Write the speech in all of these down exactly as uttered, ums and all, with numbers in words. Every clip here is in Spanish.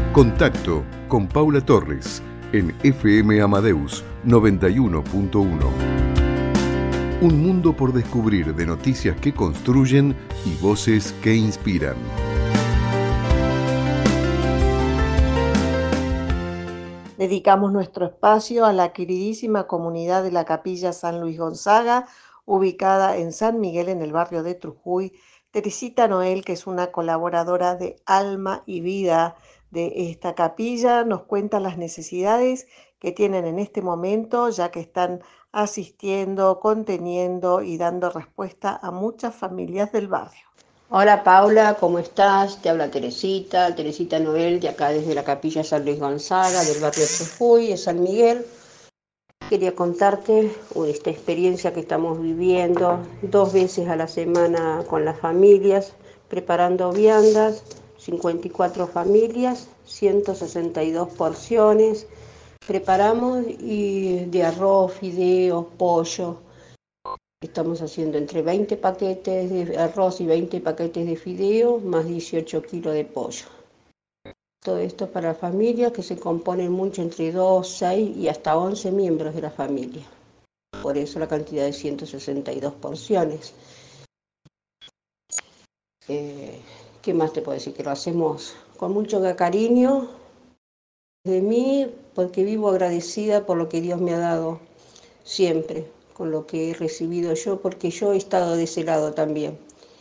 Contacto con Paula Torres en F M Amadeus noventa y uno punto uno. Un mundo por descubrir de noticias que construyen y voces que inspiran. Dedicamos nuestro espacio a la queridísima comunidad de la Capilla San Luis Gonzaga, ubicada en San Miguel, en el barrio de Trujuy. Teresita Noel, que es una colaboradora de alma y vida de esta capilla, nos cuenta las necesidades que tienen en este momento, ya que están asistiendo, conteniendo y dando respuesta a muchas familias del barrio. Hola Paula, ¿cómo estás? Te habla Teresita, Teresita Noel, de acá desde la Capilla San Luis Gonzaga, del barrio de Trujuy, de San Miguel. Quería contarte esta experiencia que estamos viviendo dos veces a la semana con las familias, preparando viandas, cincuenta y cuatro familias, ciento sesenta y dos porciones. Preparamos y de arroz, fideos, pollo. Estamos haciendo entre veinte paquetes de arroz y veinte paquetes de fideo, más dieciocho kilos de pollo. Todo esto para familias que se componen mucho entre dos, seis y hasta once miembros de la familia. Por eso la cantidad de ciento sesenta y dos porciones. Eh, ¿Qué más te puedo decir? Que lo hacemos con mucho cariño de mí, porque vivo agradecida por lo que Dios me ha dado siempre, con lo que he recibido yo, porque yo he estado de ese lado también.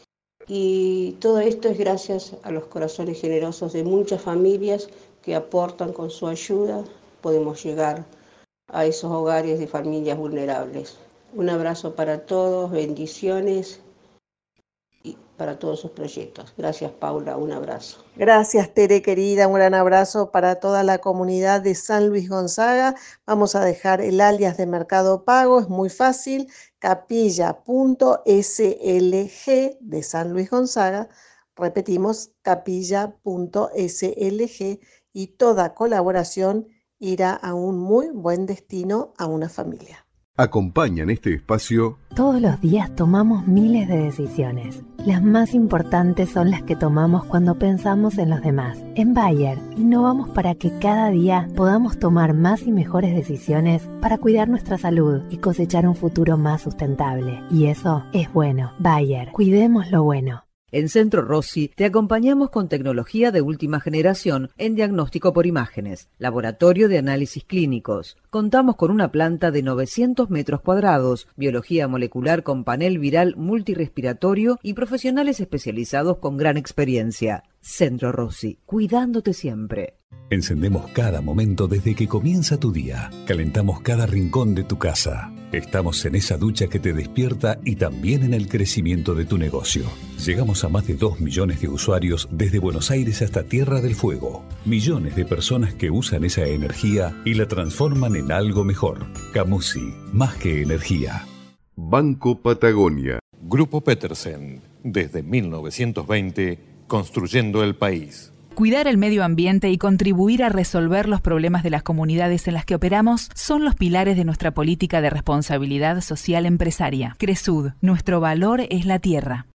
Y todo esto es gracias a los corazones generosos de muchas familias que aportan con su ayuda. Podemos llegar a esos hogares de familias vulnerables. Un abrazo para todos, bendiciones y para todos sus proyectos. Gracias Paula, un abrazo. Gracias Tere querida, un gran abrazo para toda la comunidad de San Luis Gonzaga. Vamos a dejar el alias de Mercado Pago, es muy fácil, capilla punto S L G de San Luis Gonzaga. Repetimos, capilla punto S L G, y toda colaboración irá a un muy buen destino a una familia. Acompañan este espacio. Todos los días tomamos miles de decisiones. Las más importantes son las que tomamos cuando pensamos en los demás. En Bayer, innovamos para que cada día podamos tomar más y mejores decisiones para cuidar nuestra salud y cosechar un futuro más sustentable. Y eso es bueno. Bayer, cuidemos lo bueno. En Centro Rossi te acompañamos con tecnología de última generación en diagnóstico por imágenes, laboratorio de análisis clínicos. Contamos con una planta de novecientos metros cuadrados, biología molecular con panel viral multirrespiratorio y profesionales especializados con gran experiencia. Centro Rossi, cuidándote siempre. Encendemos cada momento desde que comienza tu día. Calentamos cada rincón de tu casa. Estamos en esa ducha que te despierta y también en el crecimiento de tu negocio. Llegamos a más de dos millones de usuarios desde Buenos Aires hasta Tierra del Fuego. Millones de personas que usan esa energía y la transforman en algo mejor. Camusi, más que energía. Banco Patagonia. Grupo Petersen, desde mil novecientos veinte, construyendo el país. Cuidar el medio ambiente y contribuir a resolver los problemas de las comunidades en las que operamos son los pilares de nuestra política de responsabilidad social empresaria. Cresud, nuestro valor es la tierra.